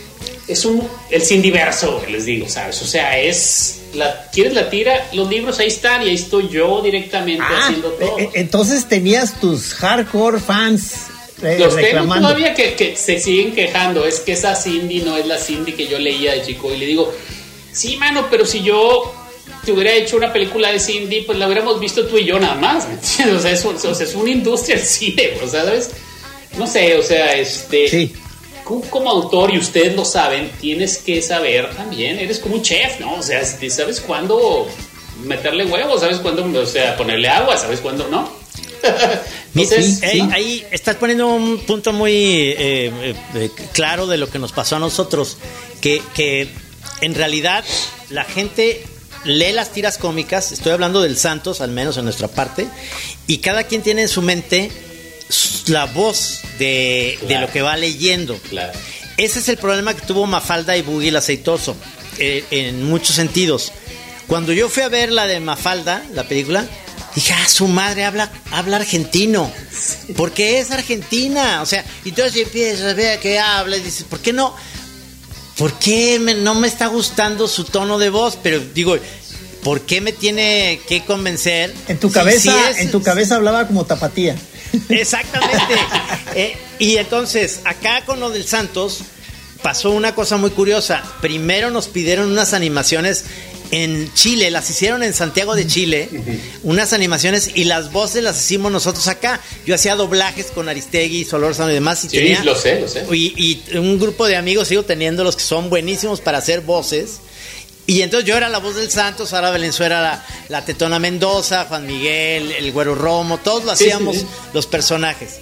el Cindyverso, les digo, ¿sabes? O sea, ¿quieres la tira? Los libros ahí están y ahí estoy yo directamente haciendo todo. Entonces tenías tus hardcore fans los reclamando. tengo todavía que se siguen quejando, es que esa Cindy no es la Cindy que yo leía de chico. Y le digo, sí, mano, pero si yo te hubiera hecho una película de Cindy, pues la hubiéramos visto tú y yo nada más, ¿me entiendes? O sea, es una industria el cine, o sea, ¿sabes? No sé, o sea, sí. Como autor, y ustedes lo saben, tienes que saber también, eres como un chef, ¿no? O sea, ¿sabes cuándo meterle huevos? ¿Sabes cuándo, o sea, ponerle agua? ¿Sabes cuándo no? Entonces, ahí estás poniendo un punto muy claro de lo que nos pasó a nosotros, que en realidad la gente lee las tiras cómicas, estoy hablando del Santos, al menos en nuestra parte, y cada quien tiene en su mente la voz de lo que va leyendo. Claro. Ese es el problema que tuvo Mafalda y Boogie el Aceitoso, en muchos sentidos. Cuando yo fui a ver la de Mafalda, la película, dije, su madre habla argentino. ¿Por qué es argentina? O sea, y entonces empiezas a ver que habla y dices, ¿por qué no? ¿Por qué no me está gustando su tono de voz? Pero digo, ¿por qué me tiene que convencer? En tu cabeza hablaba como tapatía. Exactamente. Y entonces, acá con lo del Santos pasó una cosa muy curiosa. Primero nos pidieron unas animaciones en Chile, las hicieron en Santiago de Chile, unas animaciones, y las voces las hicimos nosotros acá. Yo hacía doblajes con Aristegui, Solórzano y demás, y sí, tenía, lo sé. Y un grupo de amigos, sigo teniendo, los que son buenísimos para hacer voces. Y entonces yo era la voz del Santos, Sara Valenzuela era la Tetona Mendoza, Juan Miguel, el Güero Romo, todos lo hacíamos, sí. Los personajes.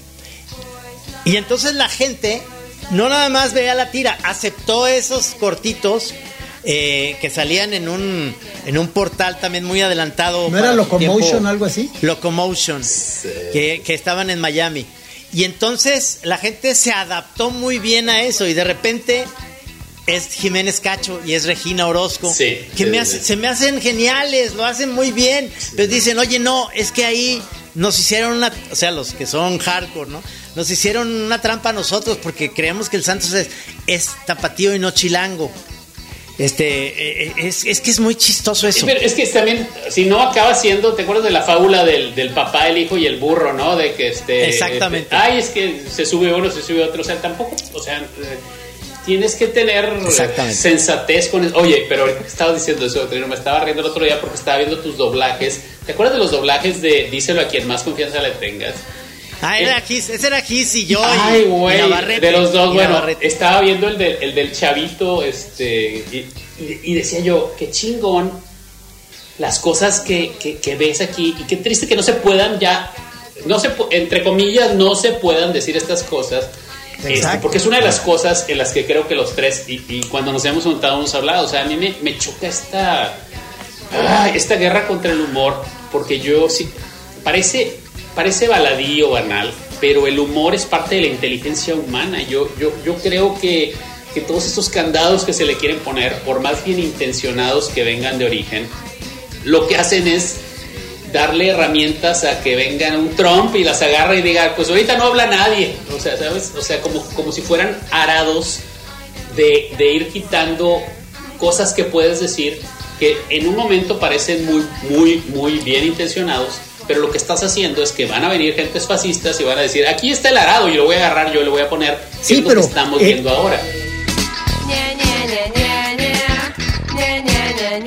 Y entonces la gente no nada más veía la tira, aceptó esos cortitos que salían en un portal también muy adelantado. ¿No era Locomotion o algo así? Locomotion, sí. que estaban en Miami. Y entonces la gente se adaptó muy bien a eso, y de repente es Jiménez Cacho y es Regina Orozco, sí, que se me hacen geniales, lo hacen muy bien, sí. Pero dicen, oye, no, es que ahí nos hicieron o sea, los que son hardcore, ¿no? Nos hicieron una trampa a nosotros porque creemos que el Santos es tapatío y no chilango. Es que es muy chistoso eso. Pero es que también, si no acaba siendo, ¿te acuerdas de la fábula del papá, el hijo y el burro, no? De que exactamente. Es que se sube uno, se sube otro, o sea, tampoco, o sea, tienes que tener sensatez con eso. Oye, pero ahorita que estabas diciendo eso, me estaba riendo el otro día porque estaba viendo tus doblajes. ¿Te acuerdas de los doblajes de Díselo a quien más confianza le tengas? Ese era Gis y yo. Ay, güey, de los dos, bueno, Navarrete. Estaba viendo el del chavito, y decía yo, qué chingón las cosas que ves aquí, y qué triste que no se puedan ya, entre comillas, no se puedan decir estas cosas. Porque es una de las cosas en las que creo que los tres, y cuando nos hemos juntado hemos hablado, o sea, a mí me choca esta guerra contra el humor, porque yo sí, parece baladí o banal, pero el humor es parte de la inteligencia humana. Yo creo que todos estos candados que se le quieren poner, por más bien intencionados que vengan de origen, lo que hacen es darle herramientas a que vengan un Trump y las agarra y diga, pues ahorita no habla nadie, o sea, ¿sabes? O sea, como si fueran arados de ir quitando cosas que puedes decir que en un momento parecen muy, muy, muy bien intencionados, pero lo que estás haciendo es que van a venir gentes fascistas y van a decir, aquí está el arado, yo lo voy a agarrar, yo lo voy a poner, que es lo que estamos viendo ahora.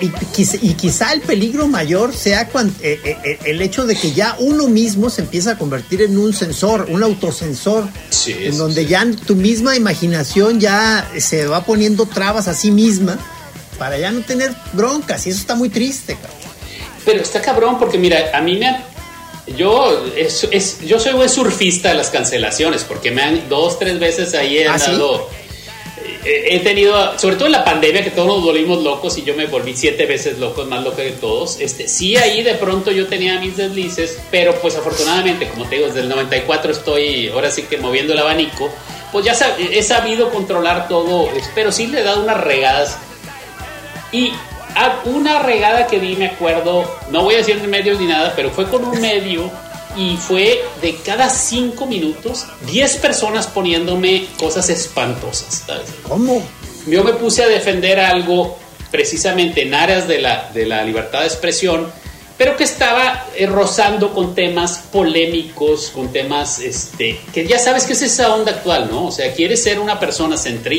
y quizá el peligro mayor sea el hecho de que ya uno mismo se empieza a convertir en un sensor, un autosensor, sí, en donde ya tu misma imaginación ya se va poniendo trabas a sí misma para ya no tener broncas, y eso está muy triste, cabrón. Pero está cabrón porque mira, a mí yo soy buen surfista de las cancelaciones, porque me han 2-3 veces ahí he dado... ¿Sí? He tenido, sobre todo en la pandemia, que todos nos volvimos locos y yo me volví 7 veces loco, más loco que todos. Sí, ahí de pronto yo tenía mis deslices, pero pues afortunadamente, como te digo, desde el 94 estoy ahora sí que moviendo el abanico, pues ya he sabido controlar todo, pero sí le he dado unas regadas. Y una regada que vi, me acuerdo, no voy a decir de medios ni nada, pero fue con un medio. Y fue de cada 5 minutos 10 personas poniéndome cosas espantosas, ¿sabes? ¿Cómo? Yo me puse a defender algo precisamente en áreas de la libertad de expresión, pero que estaba rozando con temas polémicos, con temas que ya sabes que es esa onda actual, ¿no? O sea, quieres ser una persona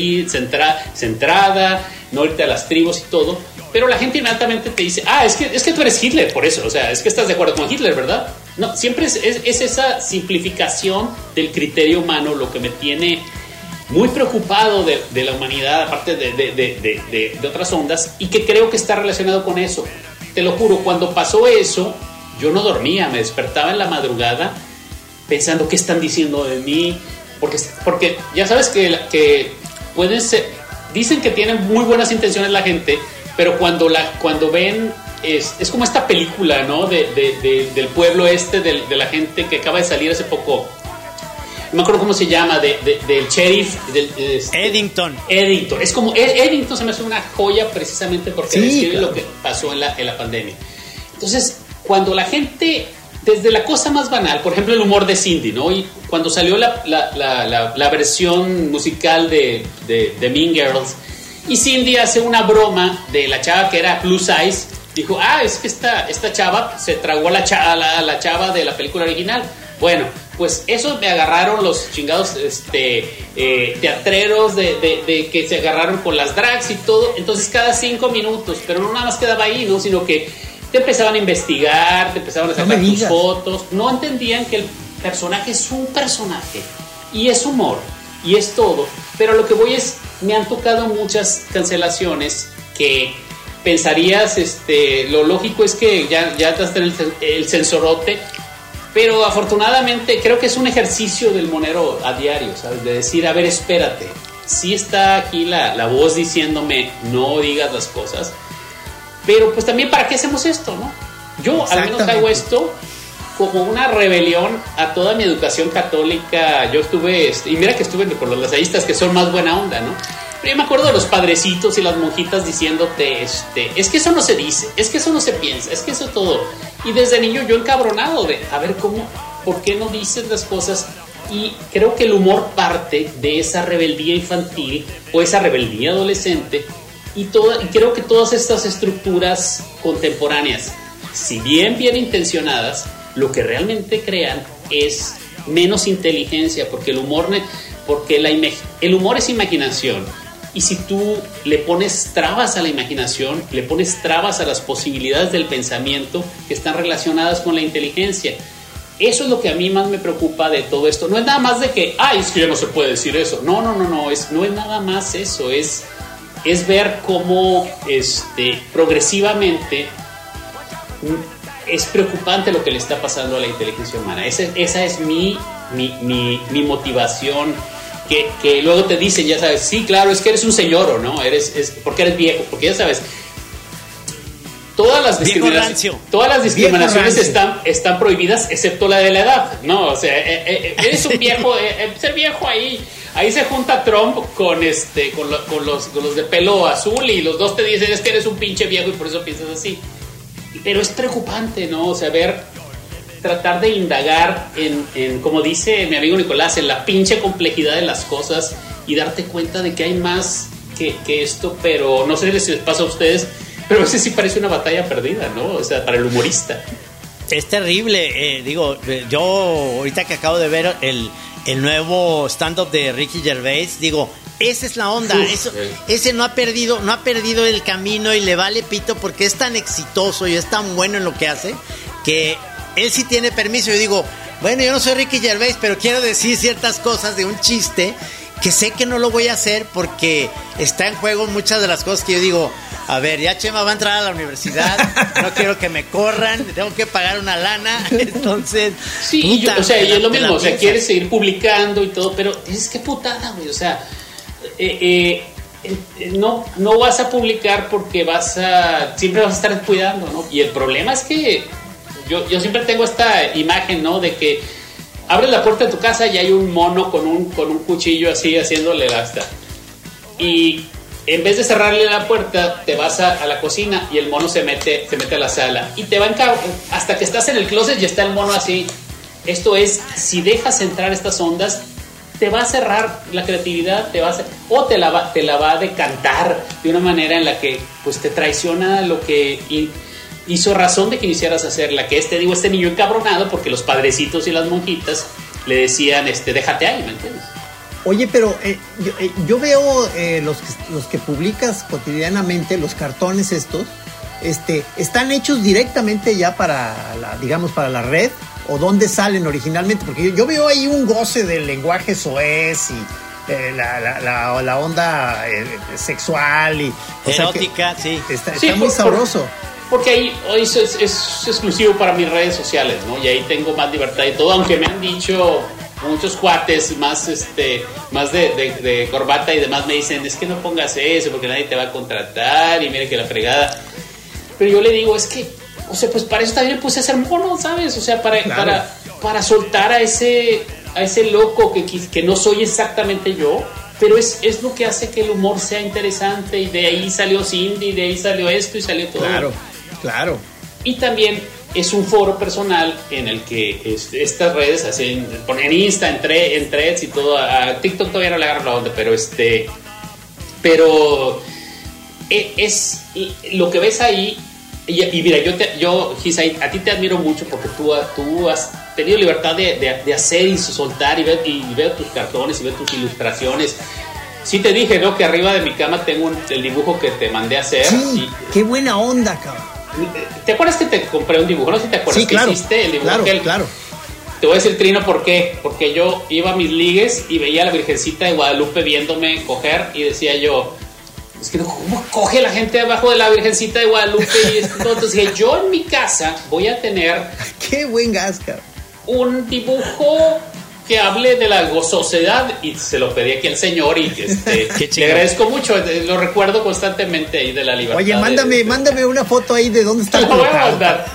centrada, no irte a las tribus y todo, pero la gente inmediatamente te dice, es que tú eres Hitler, por eso, o sea, es que estás de acuerdo con Hitler, ¿verdad? No, siempre es esa simplificación del criterio humano lo que me tiene muy preocupado de la humanidad, aparte de otras ondas, y que creo que está relacionado con eso. Te lo juro, cuando pasó eso, yo no dormía, me despertaba en la madrugada pensando qué están diciendo de mí, porque ya sabes que pueden ser, dicen que tienen muy buenas intenciones la gente, pero cuando ven, es como esta película, ¿no? Del pueblo de la gente que acaba de salir hace poco. No me acuerdo cómo se llama, del sheriff. Eddington. Es como, Eddington se me hace una joya precisamente porque describe lo que pasó en la pandemia. Entonces, cuando la gente, desde la cosa más banal, por ejemplo, el humor de Cindy, ¿no? Y cuando salió la versión musical de Mean Girls, y Cindy hace una broma de la chava que era plus size, dijo, es que esta chava se tragó a la chava de la película original. Bueno, pues eso me agarraron los chingados teatreros de que se agarraron con las drags y todo. Entonces cada 5 minutos, pero no nada más quedaba ahí, ¿no? Sino que te empezaban a investigar, te empezaban a sacar tus fotos. No entendían que el personaje es un personaje y es humor y es todo. Pero lo que voy es, me han tocado muchas cancelaciones que pensarías, lo lógico es que ya estás en el sensorote, pero afortunadamente creo que es un ejercicio del monero a diario, ¿sabes? De decir, a ver, espérate, sí está aquí la voz diciéndome no digas las cosas, pero pues también ¿para qué hacemos esto, no? Yo al menos hago esto como una rebelión a toda mi educación católica. Yo estuve, y mira que estuve con los lasallistas que son más buena onda, ¿no? Pero yo me acuerdo de los padrecitos y las monjitas diciéndote, es que eso no se dice, es que eso no se piensa, es que eso todo. Y desde niño yo encabronado de, a ver, ¿por qué no dices las cosas? Y creo que el humor parte de esa rebeldía infantil o esa rebeldía adolescente y creo que todas estas estructuras contemporáneas, si bien intencionadas, lo que realmente crean es menos inteligencia, porque el humor es imaginación. Y si tú le pones trabas a la imaginación, le pones trabas a las posibilidades del pensamiento que están relacionadas con la inteligencia. Eso es lo que a mí más me preocupa de todo esto. No es nada más de que, es que ya no se puede decir eso. No, no es nada más eso. Es ver cómo progresivamente es preocupante lo que le está pasando a la inteligencia humana. Esa es mi motivación. Que luego te dicen, ya sabes, sí, claro, es que eres un señor o no, porque eres viejo, porque ya sabes, todas las discriminaciones están prohibidas excepto la de la edad, ¿no? O sea, eres un viejo, ser viejo ahí se junta Trump con los de pelo azul y los dos te dicen, es que eres un pinche viejo y por eso piensas así. Pero es preocupante, ¿no? O sea, tratar de indagar en, como dice mi amigo Nicolás, en la pinche complejidad de las cosas y darte cuenta de que hay más que esto, pero no sé si les pasa a ustedes, pero a veces sí parece una batalla perdida, ¿no? O sea, para el humorista. Es terrible, yo ahorita que acabo de ver el nuevo stand-up de Ricky Gervais, Esa es la onda. Ese no ha perdido el camino y le vale pito porque es tan exitoso y es tan bueno en lo que hace que él sí tiene permiso. Yo digo, bueno, yo no soy Ricky Gervais, pero quiero decir ciertas cosas de un chiste que sé que no lo voy a hacer porque está en juego muchas de las cosas que yo digo, a ver, ya Chema va a entrar a la universidad, no quiero que me corran, tengo que pagar una lana, entonces... Sí, puta, y es lo mismo, o sea, quieres seguir publicando y todo, pero es que putada, güey, o sea, no vas a publicar porque siempre vas a estar cuidando, ¿no? Y el problema es que yo siempre tengo esta imagen, ¿no? De que abres la puerta de tu casa y hay un mono con un cuchillo así haciéndole hasta. Y en vez de cerrarle la puerta, te vas a la cocina y el mono se mete a la sala. Y te va hasta que estás en el closet y está el mono así. Esto es, si dejas entrar estas ondas, te va a cerrar la creatividad, o te la va a decantar de una manera en la que pues te traiciona lo que hizo razón de que iniciaras a hacerla, que este niño encabronado porque los padrecitos y las monjitas le decían, déjate ahí, ¿me entiendes? Oye, pero yo veo los que publicas cotidianamente, los cartones estos, están hechos directamente ya para la red, o dónde salen originalmente, porque yo veo ahí un goce del lenguaje soez y la onda sexual y erótica, sí. Está muy sabroso. Porque ahí es exclusivo para mis redes sociales, ¿no? Y ahí tengo más libertad y todo, aunque me han dicho muchos cuates más de corbata y demás me dicen, es que no pongas eso porque nadie te va a contratar y mire que la fregada. Pero yo le digo, es que, o sea, pues para eso también puse a hacer mono, ¿sabes? O sea, para soltar a ese loco que no soy exactamente yo, pero es lo que hace que el humor sea interesante, y de ahí salió Cindy, de ahí salió esto y salió todo. Claro. Y también es un foro personal en el que estas redes ponen Insta, en Threads y todo. A TikTok todavía no le agarro la onda, pero es lo que ves ahí. Y mira, yo Gis, a ti te admiro mucho porque tú has tenido libertad de hacer y soltar y ver tus cartones y ver tus ilustraciones. Sí te dije, ¿no? Que arriba de mi cama tengo el dibujo que te mandé a hacer. Sí, qué buena onda, cabrón. ¿Te acuerdas que te compré un dibujo? No sé si te acuerdas. Sí, claro, que hiciste el dibujo. Claro. Te voy a decir, Trino, ¿por qué? Porque yo iba a mis ligues y veía a la Virgencita de Guadalupe viéndome coger y decía yo, es que ¿cómo coge la gente abajo de la Virgencita de Guadalupe? Y entonces dije, yo en mi casa voy a tener... ¡Qué buen gas, cabrón! Un dibujo que hable de la gozosidad, y se lo pedí aquí al señor y le agradezco mucho, lo recuerdo constantemente ahí de la libertad. Oye, mándame una foto ahí de dónde está el La voy a mandar.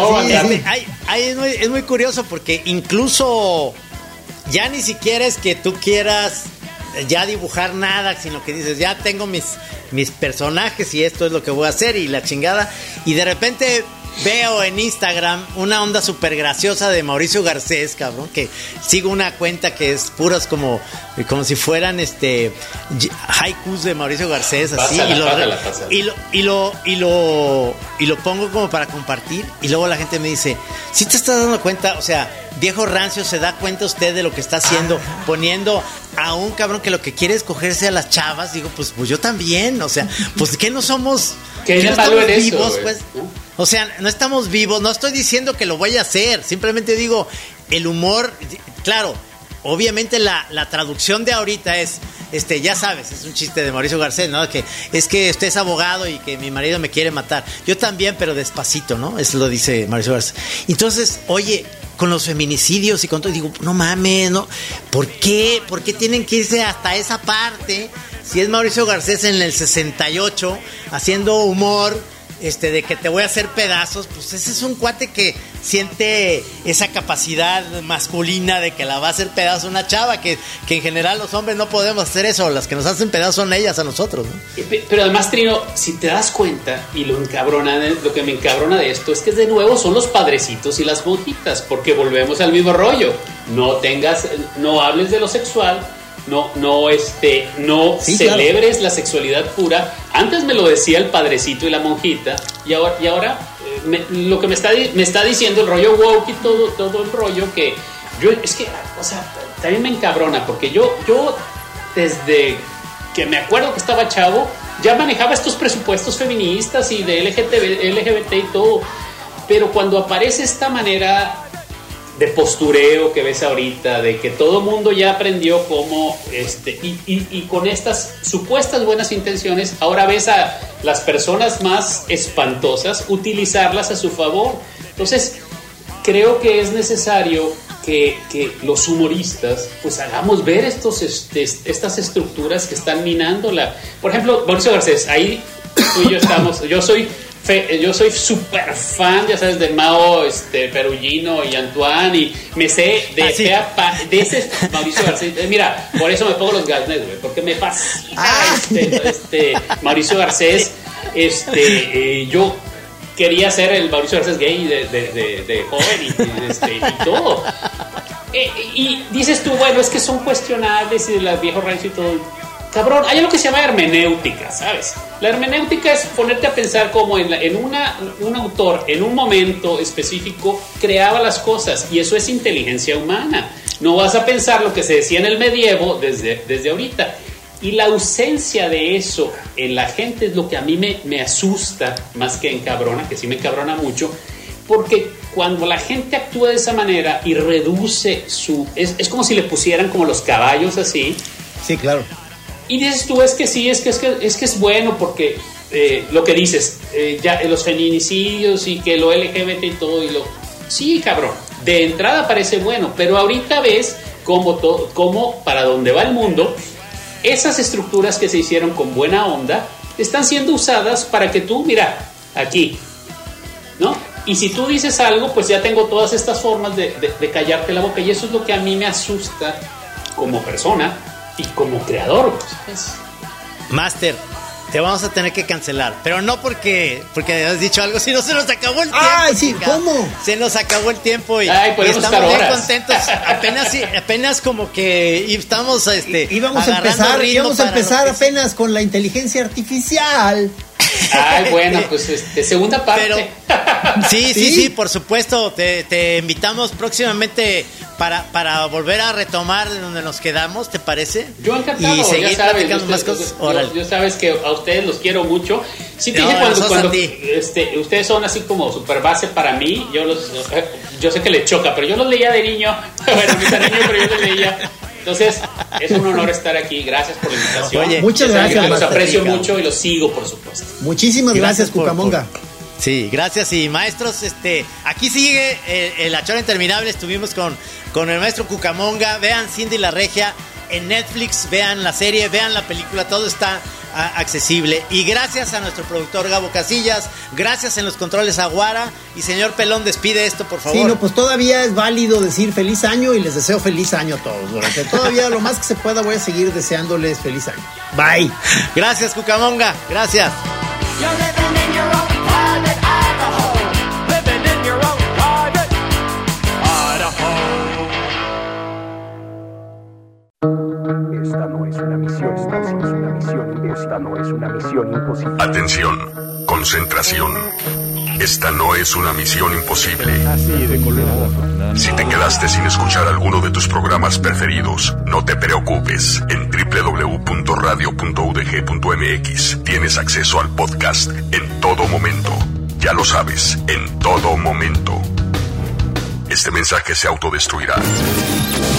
Es muy curioso porque incluso ya ni siquiera es que tú quieras ya dibujar nada, sino que dices, ya tengo mis personajes y esto es lo que voy a hacer y la chingada, y de repente veo en Instagram una onda súper graciosa de Mauricio Garcés, cabrón, que sigo una cuenta que es puras como si fueran haikus de Mauricio Garcés, así, y lo pongo como para compartir, y luego la gente me dice, ¿sí te estás dando cuenta? O sea, viejo rancio, ¿se da cuenta usted de lo que está haciendo? Poniendo a un cabrón que lo que quiere es cogerse a las chavas. Digo, pues yo también, o sea, pues que no somos... ¿Qué no estamos vivos, eso, pues? O sea, no estamos vivos, no estoy diciendo que lo voy a hacer, simplemente digo, el humor, claro, obviamente la traducción de ahorita es, ya sabes, es un chiste de Mauricio Garcés, ¿no? Que es que usted es abogado y que mi marido me quiere matar. Yo también, pero despacito, ¿no? Eso lo dice Mauricio Garcés. Entonces, oye, con los feminicidios y con todo, digo, no mames, ¿no? ¿Por qué? ¿Por qué tienen que irse hasta esa parte? Si es Mauricio Garcés en el 68 haciendo humor, de que te voy a hacer pedazos, pues ese es un cuate que siente esa capacidad masculina de que la va a hacer pedazos una chava, que en general los hombres no podemos hacer eso, las que nos hacen pedazos son ellas a nosotros, ¿no? Pero además, Trino, si te das cuenta, y lo que me encabrona de esto es que de nuevo son los padrecitos y las monjitas, porque volvemos al mismo rollo. No hables de lo sexual, no sí, celebres, claro, la sexualidad pura. Antes me lo decía el padrecito y la monjita, y ahora lo que me está diciendo el rollo woke y todo el rollo, que yo, es que, o sea, también me encabrona, porque yo desde que me acuerdo que estaba chavo, ya manejaba estos presupuestos feministas y de LGBT y todo. Pero cuando aparece esta manera de postureo que ves ahorita, de que todo mundo ya aprendió cómo, y con estas supuestas buenas intenciones, ahora ves a las personas más espantosas utilizarlas a su favor. Entonces, creo que es necesario que los humoristas pues hagamos ver estas estructuras que están minando por ejemplo, Mauricio Garcés, ahí tú y yo estamos, yo soy súper fan, ya sabes, de Mao, Perugino y Antoine, y me sé de ese Mauricio Garcés. Mira, por eso me pongo los galnes, güey, porque me fascina Mauricio Garcés. Yo quería ser el Mauricio Garcés gay de joven y todo. Y dices tú, bueno, es que son cuestionables y de las viejos ranchos y todo. Cabrón, hay algo que se llama hermenéutica, ¿sabes? La hermenéutica es ponerte a pensar cómo un autor en un momento específico creaba las cosas, y eso es inteligencia humana. No vas a pensar lo que se decía en el medievo desde ahorita. Y la ausencia de eso en la gente es lo que a mí me asusta más que encabrona, que sí me encabrona mucho, porque cuando la gente actúa de esa manera y reduce es como si le pusieran como los caballos así. Sí, claro. Y dices tú, es que es bueno porque lo que dices, ya los feminicidios y que lo LGBT y todo, sí, cabrón, de entrada parece bueno, pero ahorita ves cómo para dónde va el mundo, esas estructuras que se hicieron con buena onda están siendo usadas para que tú, mira, aquí, ¿no? Y si tú dices algo, pues ya tengo todas estas formas de callarte la boca, y eso es lo que a mí me asusta como persona y como creador, ¿sabes? Master, te vamos a tener que cancelar, pero no porque has dicho algo, sino se nos acabó el tiempo. ¡Ay, sí! ¿Cómo? Se nos acabó el tiempo y estamos bien contentos. Apenas como que estamos íbamos a empezar apenas con la inteligencia artificial. Ay, bueno, pues segunda parte. Pero, sí, por supuesto. Te invitamos próximamente para volver a retomar de donde nos quedamos, ¿te parece? Yo encantado, y seguir ya sabes, platicando más cosas. Yo sabes que a ustedes los quiero mucho. Sí, te dije cuando ustedes son así como super base para mí. Yo sé que les choca, pero yo los leía de niño. Bueno, no de niño, pero yo los leía. Entonces, es un honor estar aquí. Gracias por la invitación. Oye, muchas gracias. Los aprecio mucho y los sigo, por supuesto. Muchísimas gracias Cucamonga. Sí, gracias. Y maestros, aquí sigue La Chora Interminable. Estuvimos con el maestro Cucamonga. Vean Cindy la Regia en Netflix, vean la serie, vean la película, todo está accesible. Y gracias a nuestro productor Gabo Casillas, gracias en los controles a Guara. Y señor Pelón, despide esto, por favor. Sí, no, pues todavía es válido decir feliz año y les deseo feliz año a todos. Durante todavía lo más que se pueda voy a seguir deseándoles feliz año. Bye. Gracias, Cucamonga, gracias. Esta no es una misión imposible. Atención, concentración. Esta no es una misión imposible. Si te quedaste sin escuchar alguno de tus programas preferidos, no te preocupes. En www.radio.udg.mx tienes acceso al podcast en todo momento. Ya lo sabes, en todo momento. Este mensaje se autodestruirá.